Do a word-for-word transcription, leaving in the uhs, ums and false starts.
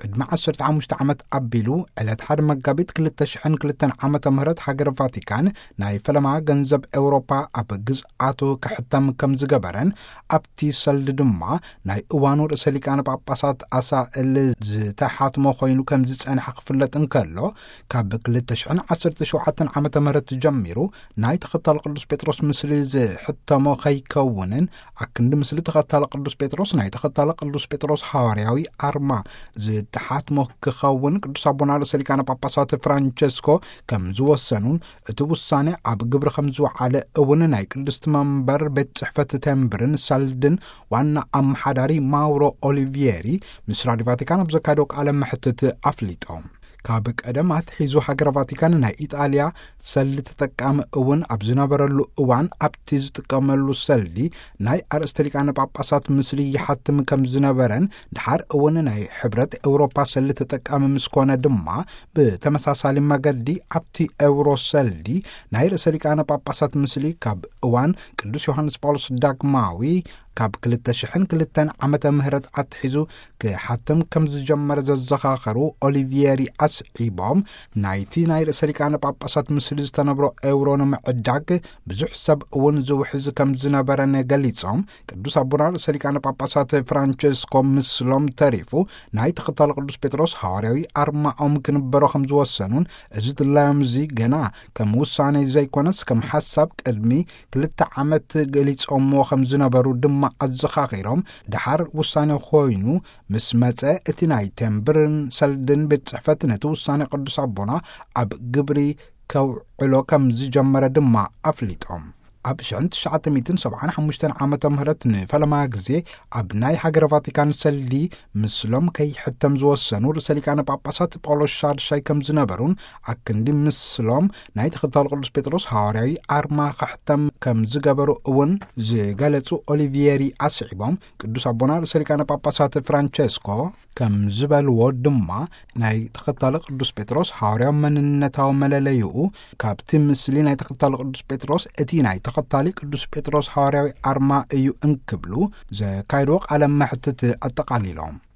ቅድሚ ዓሰርተ ሓሙሽተ ዓመት ኣቢሉ ዕለት ሓደ መጋቢት ክልተ ሽሕን ክልተን ዓመተ ምህረት ሃገር ቫቲካን ናይ ፈለማ ገንዘብ ኤውሮፓ ኣብ ግዝኣቱ ክሕተም ከም ዝገበረን ኣብቲ ሰልዲ ድማ ናይ እዋኑ ርእሰ ሊቃነ ጳጳሳት ኣሳእል ዝተሓትሞ ኮይኑ ከም ዝጸንሐ ክፍለጥ እንከሎ ካብ ክልተ ሽሕን ዓሰርተ ሸውዓተ ዓመተ ምህረት ጀሚሩ ናይ ተኸታሊ ቅዱስ ጴጥሮስ ምስሊ ዝሕተሞ ከይከውንን ኣክንዲ ምስሊ ተኸታሊ ቅዱስ ጴጥሮስ ናይ ተኸታሊ ቅዱስ ጴጥሮስ ሐዋርያዊ ኣርማ ዝተሓትሞ ክኸውን ቅዱስ አቡነ ርእሰ ሊቃነ ጳጳሳት ፍራንቸስኮ ከም ዝወሰኑን እቲ ውሳኔ ኣብ ግብሪ ከም ዝወዓለ እውን ናይ ቅድስት መንበር ቤት ጽሕፈት ተምብርን ሳልድን ዋና ኣመሓዳሪ ማውሮ ኦሊቪየሪ ምስ ራድዮ ቫቲካን ኣብ ዘካየዶ ቃለ መሕትት ኣፍሊጦም ካብ ቀደም ኣትሒዙ ሃገር ቫቲካን ናይ ኢጣልያ ሰልዲ ተጠቃሚ እውን ኣብ ዝነበረሉ እዋን ኣብቲ ዝጥቀመሉ ሰልዲ ናይ ኣርእስተ ሊቃነ ጳጳሳት ምስሊ ይሓትም ከም ዝነበረን ድሓር እውን ናይ ሕብረት ኤውሮፓ ሰልዲ ተጠቃሚ ምስኮነ ድማ ብተመሳሳሊ መገዲ ኣብቲ ኤውሮ ሰልዲ ናይ ርእሰ ሊቃነ ጳጳሳት ምስሊ ካብ እዋን ቅዱስ ዮሐንስ ጳውሎስ ዳግማዊ ካብ ክልተ ሽሕን ክልተን ዓመተ ምህረት ኣትሒዙ ክሓትም ከም ዝጀመረ ዘዘኻኸሩ ኦሊቪየሪ ኣስዒቦም ናይቲ ናይ ርእሰ ሊቃነ ጳጳሳት ምስሊ ዝተነብሮ ኤውሮ ንምዕዳግ ብዙሕ ሰብ እውን ዝውሕዝ ከም ዝነበረን ገሊጾም ቅዱስ አቡነ ርእሰ ሊቃነ ጳጳሳት ፍራንቸስኮ ምስሎም ተሪፉ ናይ ተኸታሊ ቅዱስ ጴጥሮስ ሐዋርያዊ ኣርማኦም ክንበሮ ከም ዝወሰኑን እዚ ድላዮም እዚ ገና ከም ውሳኔ ዘይኮነስ ከም ሓሳብ ቅድሚ ክልተ ዓመት ገሊጾምዎ ከም ዝነበሩ ድማ ኣዘኻኺሮም ድሓር ውሳኔ ኮይኑ ምስ መፀ እቲ ናይ ተምብርን ሰልድን ቤት ጽሕፈት ነቲ ውሳኔ ቅዱስ አቡና ኣብ ግብሪ ከውዕሎ ከም ዝጀመረ ድማ ኣፍሊጦም ኣብ ሽሕን ትሽዓተ ሰብዓን ሓሙሽተን ዓመተ ምህረት ንፈለማ ግዜ ኣብ ናይ ሃገር ቫቲካን ሰልዲ ምስሎም ከይሕተም ዝወሰኑ ርእሰ ሊቃነ ጳጳሳት ጳውሎስ ሻድሻይ ከም ዝነበሩን ኣክንዲ ምስሎም ናይ ተኸታሊ ቅዱስ ጴጥሮስ ሐዋርያዊ ኣርማ ክሕተም ከም ዝገበሩ እውን ዝገለጹ ኦሊቪየሪ ኣስዒቦም ቅዱስ አቡነ ርእሰ ሊቃነ ጳጳሳት ፍራንቸስኮ ከም ዝበልዎ ድማ ናይ ተኸታሊ ቅዱስ ጴጥሮስ ሐዋርያዊ መንነታዊ መለለይኡ ካብቲ ምስሊ ናይ ተኸታሊ ቅዱስ ጴጥሮስ እቲ ናይ ተኸታሊ ቅዱስ ጴጥሮስ ሐዋርያዊ ኣርማ እዩ እንክብሉ ዘካይዶ ቃለ መሕትት ኣጠቃሊሎም